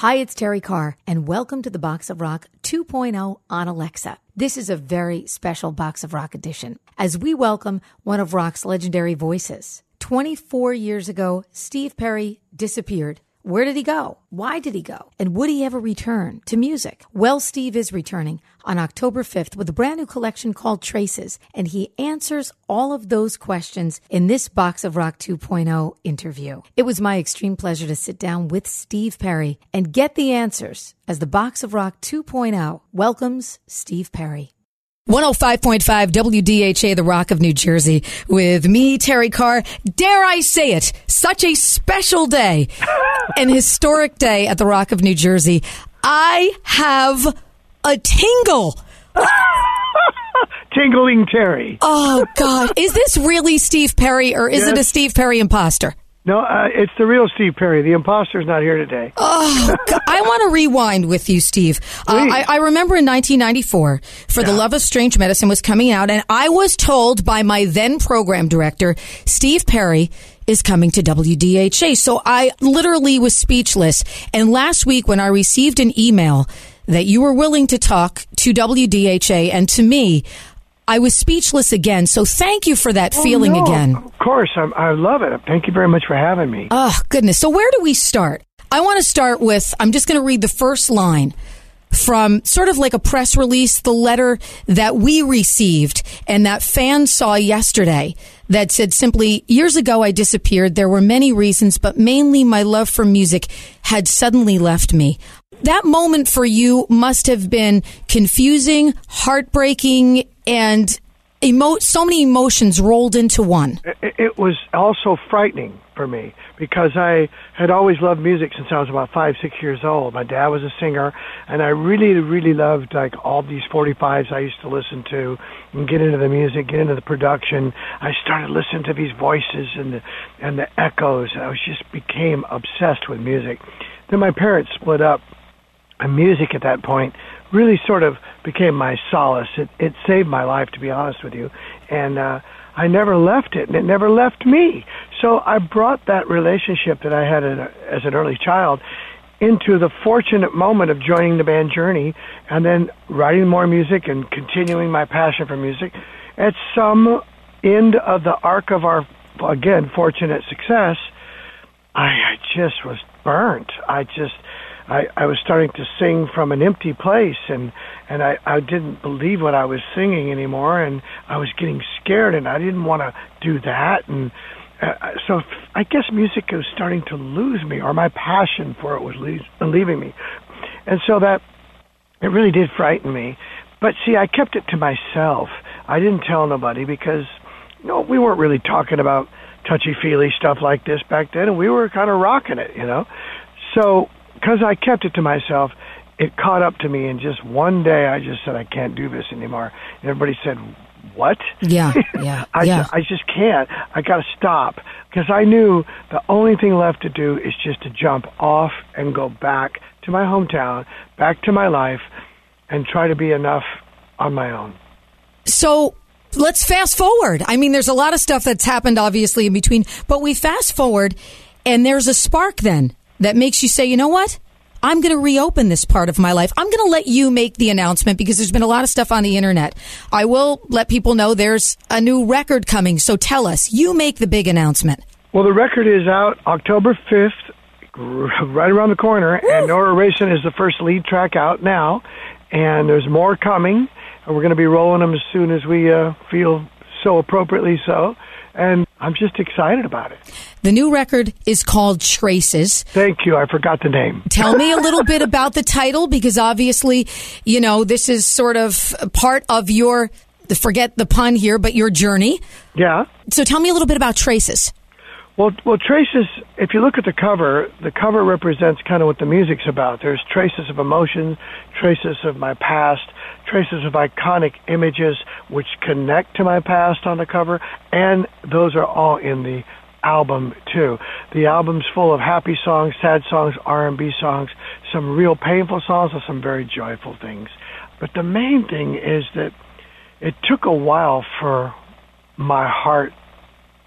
Hi, it's Terry Carr, and welcome to the Box of Rock 2.0 on Alexa. This is a very special Box of Rock edition, as we welcome one of rock's legendary voices. 24 years ago, Steve Perry disappeared. Where did he go? Why did he go? And would he ever return to music? Well, Steve is returning on October 5th with a brand new collection called Traces, and he answers all of those questions in this Box of Rock 2.0 interview. It was my extreme pleasure to sit down with Steve Perry and get the answers as the Box of Rock 2.0 welcomes Steve Perry. 105.5 WDHA, the Rock of New Jersey, with me, Terry Carr. Dare I say it, such a special day, an historic day at the Rock of New Jersey. I have a tingle. Tingling Terry. Oh, God. Is this really Steve Perry, or is it a Steve Perry imposter? No, it's the real Steve Perry. The imposter's not here today. Oh, God. I want to rewind with you, Steve. I remember in 1994, For the Love of Strange Medicine was coming out, and I was told by my then program director, Steve Perry is coming to WDHA. So I literally was speechless. And last week when I received an email that you were willing to talk to WDHA and to me, I was speechless again. So thank you for that feeling again. Of course. I love it. Thank you very much for having me. Oh, goodness. So where do we start? I want to start with, I'm just going to read the first line from sort of like a press release, the letter that we received and that fans saw yesterday that said simply, years ago I disappeared. There were many reasons, but mainly my love for music had suddenly left me. That moment for you must have been confusing, heartbreaking, and so many emotions rolled into one. It was also frightening for me because I had always loved music since I was about 5, 6 years old. My dad was a singer, and I really, really loved like all these 45s I used to listen to and get into the music, get into the production. I started listening to these voices and the echoes. I just became obsessed with music. Then my parents split up, and music at that point really sort of became my solace. It saved my life, to be honest with you. And I never left it, and it never left me. So I brought that relationship that I had as an early child into the fortunate moment of joining the band Journey and then writing more music and continuing my passion for music. At some end of the arc of our, again, fortunate success, I just was burnt. I was starting to sing from an empty place, and I didn't believe what I was singing anymore, and I was getting scared, and I didn't want to do that. And so I guess music was starting to lose me, or my passion for it was leaving me. And so that, it really did frighten me. But see, I kept it to myself. I didn't tell nobody because, we weren't really talking about touchy-feely stuff like this back then, and we were kind of rocking it, So because I kept it to myself, it caught up to me, and just one day I just said, I can't do this anymore. And everybody said, what? Yeah. I just can't. I got to stop, because I knew the only thing left to do is just to jump off and go back to my hometown, back to my life, and try to be enough on my own. So let's fast forward. I mean, there's a lot of stuff that's happened, obviously, in between, but we fast forward, and there's a spark then that makes you say, you know what? I'm going to reopen this part of my life. I'm going to let you make the announcement because there's been a lot of stuff on the internet. I will let people know there's a new record coming. So tell us, you make the big announcement. Well, the record is out October 5th, right around the corner. Woo! And Nora Racing is the first lead track out now. And there's more coming. And we're going to be rolling them as soon as we feel so appropriately so. And I'm just excited about it. The new record is called Traces. Thank you. I forgot the name. Tell me a little bit about the title, because obviously, this is sort of part of your, forget the pun here, but your journey. Yeah. So tell me a little bit about Traces. Well, Traces, if you look at the cover represents kind of what the music's about. There's traces of emotion, traces of my past, traces of iconic images which connect to my past on the cover, and those are all in the album too. The album's full of happy songs, sad songs, R&B songs, some real painful songs, and some very joyful things. But the main thing is that it took a while for my heart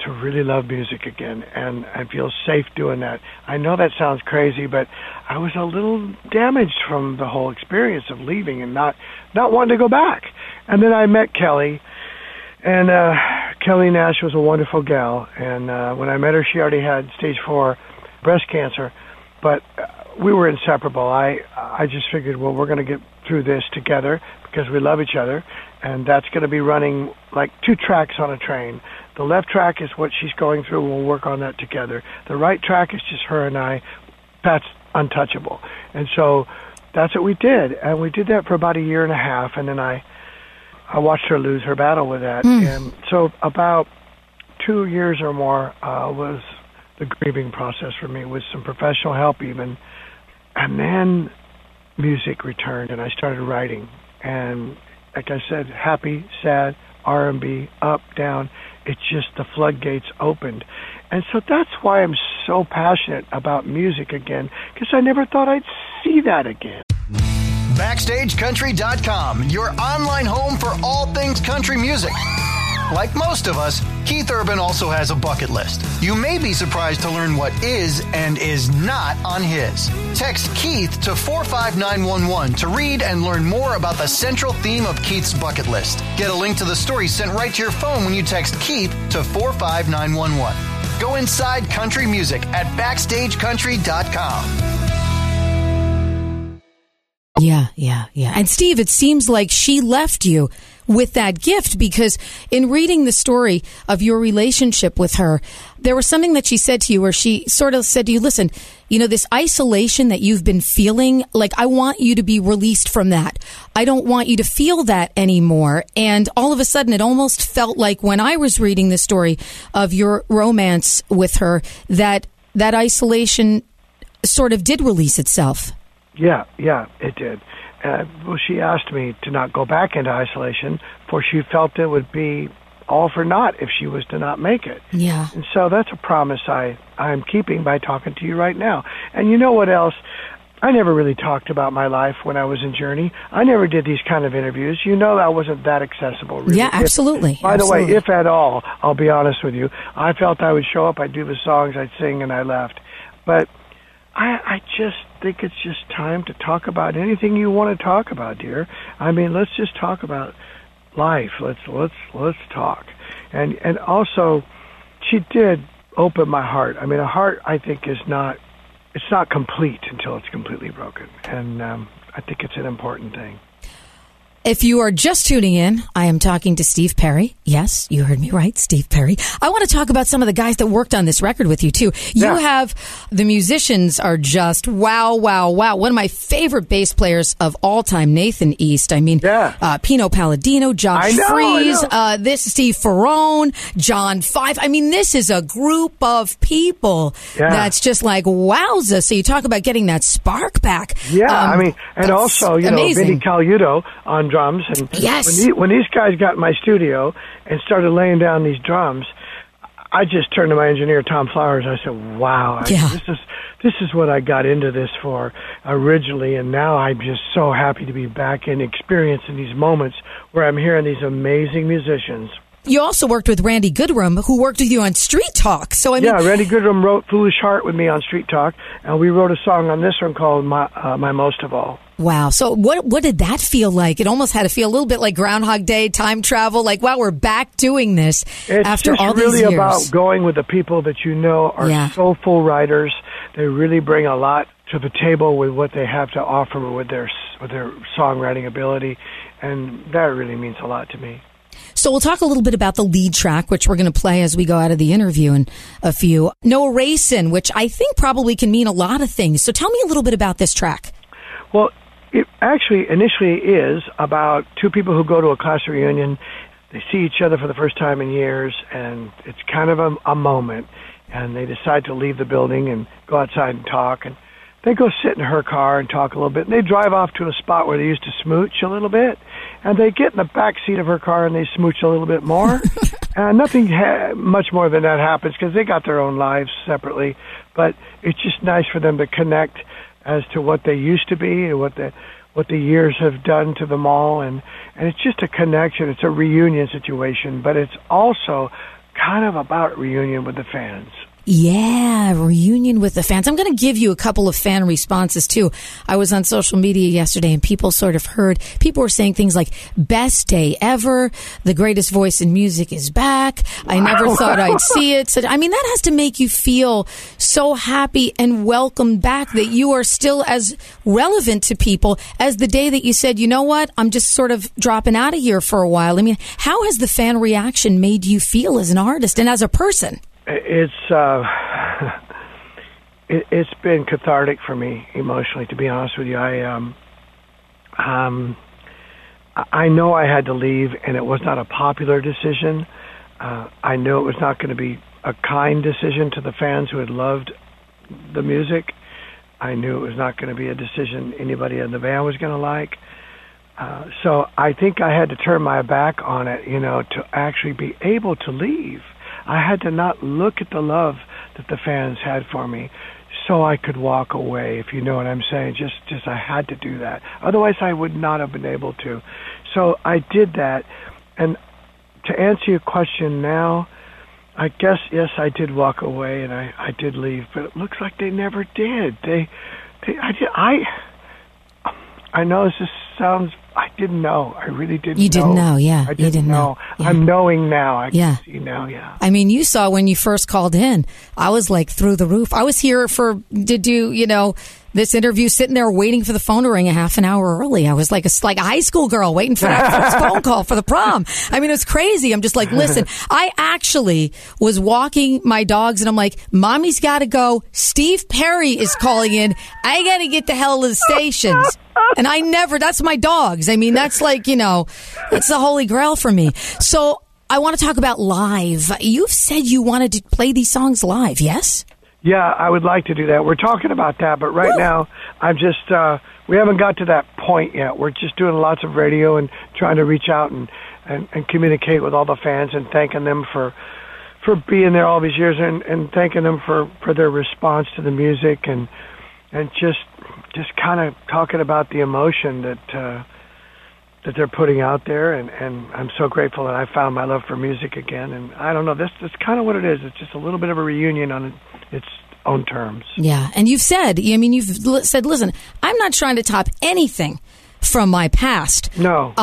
to really love music again, and I feel safe doing that. I know that sounds crazy, but I was a little damaged from the whole experience of leaving and not wanting to go back. And then I met Kelly, and Kelly Nash was a wonderful gal, and when I met her, she already had stage 4 breast cancer, but we were inseparable. I just figured, well, we're going to get through this together because we love each other, and that's going to be running like 2 tracks on a train. The left track is what she's going through. We'll work on that together. The right track is just her and I. That's untouchable. And so that's what we did, and we did that for about a year and a half, and then I watched her lose her battle with that. And so about 2 years or more was the grieving process for me, with some professional help even. And then music returned, and I started writing. And like I said, happy, sad, R&B, up, down. It's just the floodgates opened. And so that's why I'm so passionate about music again, because I never thought I'd see that again. BackstageCountry.com, your online home for all things country music. Like most of us, Keith Urban also has a bucket list. You may be surprised to learn what is and is not on his. Text Keith to 45911 to read and learn more about the central theme of Keith's bucket list. Get a link to the story sent right to your phone when you text Keith to 45911. Go inside country music at BackstageCountry.com. Yeah. And Steve, it seems like she left you with that gift, because in reading the story of your relationship with her, there was something that she said to you where she sort of said to you, listen, you know, this isolation that you've been feeling, like, I want you to be released from that. I don't want you to feel that anymore. And all of a sudden, it almost felt like when I was reading the story of your romance with her, that isolation sort of did release itself. Yeah, it did. Well, she asked me to not go back into isolation, for she felt it would be all for naught if she was to not make it. Yeah. And so that's a promise I'm keeping by talking to you right now. And you know what else? I never really talked about my life when I was in Journey. I never did these kind of interviews. You know, I wasn't that accessible, really. Yeah, absolutely. By the way, if at all, I'll be honest with you, I felt I would show up, I'd do the songs, I'd sing, and I left. But I just think it's just time to talk about anything you want to talk about, dear. I mean, let's just talk about life. Let's talk. And also, she did open my heart. I mean, a heart, I think, it's not complete until it's completely broken. And I think it's an important thing. If you are just tuning in, I am talking to Steve Perry. Yes, you heard me right, Steve Perry. I want to talk about some of the guys that worked on this record with you, too. You have, the musicians are just wow. One of my favorite bass players of all time, Nathan East. I mean, Pino Palladino, Josh Freese, this is Steve Ferrone, John Five. I mean, this is a group of people that's just like, wowza. So you talk about getting that spark back. Yeah, I mean, and also, you know, Vinny Caluto on drums, and when these guys got in my studio and started laying down these drums, I just turned to my engineer Tom Flowers. I said, "Wow, this is what I got into this for originally, and now I'm just so happy to be back and experiencing these moments where I'm hearing these amazing musicians." You also worked with Randy Goodrum, who worked with you on Street Talk. So I mean, Randy Goodrum wrote "Foolish Heart" with me on Street Talk, and we wrote a song on this one called "My Most of All." Wow. So what did that feel like? It almost had to feel a little bit like Groundhog Day, time travel. Like, wow, we're back doing this after all these years. It's really about going with the people that you know are soulful writers. They really bring a lot to the table with what they have to offer with their songwriting ability, and that really means a lot to me. So we'll talk a little bit about the lead track, which we're going to play as we go out of the interview in a few. No Racin', which I think probably can mean a lot of things. So tell me a little bit about this track. Well, it actually initially is about two people who go to a class reunion. They see each other for the first time in years, and it's kind of a moment, and they decide to leave the building and go outside and talk, and they go sit in her car and talk a little bit, and they drive off to a spot where they used to smooch a little bit, and they get in the back seat of her car and they smooch a little bit more. And nothing much more than that happens because they got their own lives separately, but it's just nice for them to connect as to what they used to be and what the years have done to them all, and it's just a connection. It's a reunion situation, but it's also kind of about reunion with the fans. Yeah, reunion with the fans. I'm going to give you a couple of fan responses, too. I was on social media yesterday, and people were saying things like, best day ever, the greatest voice in music is back, I never thought I'd see it. So, I mean, that has to make you feel so happy and welcomed back that you are still as relevant to people as the day that you said, you know what, I'm just sort of dropping out of here for a while. I mean, how has the fan reaction made you feel as an artist and as a person? It's been cathartic for me emotionally, to be honest with you. I know I had to leave, and it was not a popular decision. I knew it was not going to be a kind decision to the fans who had loved the music. I knew it was not going to be a decision anybody in the band was going to like. So I think I had to turn my back on it, to actually be able to leave. I had to not look at the love that the fans had for me so I could walk away, if you know what I'm saying. Just I had to do that. Otherwise, I would not have been able to. So I did that. And to answer your question now, I guess, yes, I did walk away and I did leave, but it looks like they never did. I know this sounds, I didn't know. I really didn't know. You didn't know, yeah. I didn't know. Yeah. I'm knowing now. I can see now, yeah. I mean, you saw when you first called in, I was like through the roof. I was here to do, this interview, sitting there waiting for the phone to ring a half an hour early. I was like a high school girl waiting for that first phone call for the prom. I mean, it was crazy. I'm just like, listen, I actually was walking my dogs and I'm like, Mommy's got to go. Steve Perry is calling in. I got to get the hell to the stations. And that's my dogs. I mean, that's like, that's the holy grail for me. So I want to talk about live. You've said you wanted to play these songs live, yes? Yeah, I would like to do that. We're talking about that, but right now I'm just, we haven't got to that point yet. We're just doing lots of radio and trying to reach out and communicate with all the fans and thanking them for being there all these years and thanking them for their response to the music and just kind of talking about the emotion that they're putting out there, and I'm so grateful that I found my love for music again. And I don't know, that's kind of what it is. It's just a little bit of a reunion on its own terms. Yeah, and you've said, listen, I'm not trying to top anything from my past. No.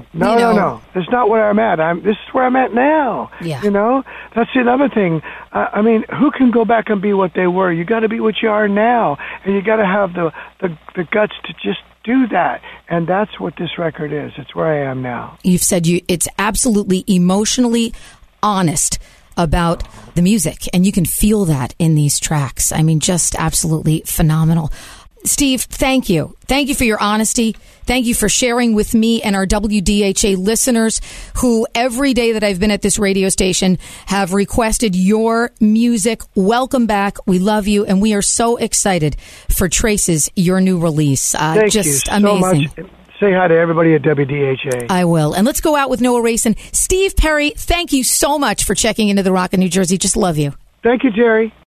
That's not where I'm at. This is where I'm at now. Yeah. That's another thing. I mean, who can go back and be what they were? You got to be what you are now, and you got to have the guts to just do that. And that's what this record is. It's where I am now. You've said it's absolutely emotionally honest about the music, and you can feel that in these tracks. I mean, just absolutely phenomenal. Steve, thank you. Thank you for your honesty. Thank you for sharing with me and our WDHA listeners who every day that I've been at this radio station have requested your music. Welcome back. We love you, and we are so excited for Trace's, your new release. Thank you so amazing. Much. Say hi to everybody at WDHA. I will. And let's go out with Noah Racin. Steve Perry, thank you so much for checking into the Rock in New Jersey. Just love you. Thank you, Jerry.